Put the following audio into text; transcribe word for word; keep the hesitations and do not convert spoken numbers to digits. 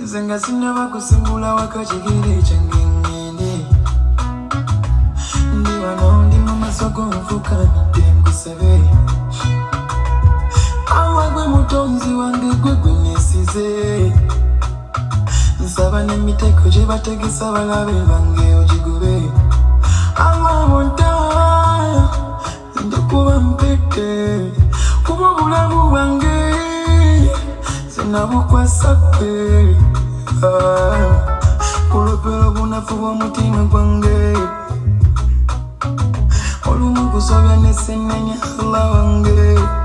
Zenga sinaba kusimbula wakachigire change ngende Ndi wano ndi mu masoko nfuka nikusabe Awa gwe mutonzi wange gwe gwe nesize Nsaba n'emitego gye bategesa balabe bange ogigobe Awa monta ndikuba mpete kuba obulamu bwange Sinabukwasake Kulopera bunafu bw'omutima gwange Olumu kusobya n'essenenya Allah wange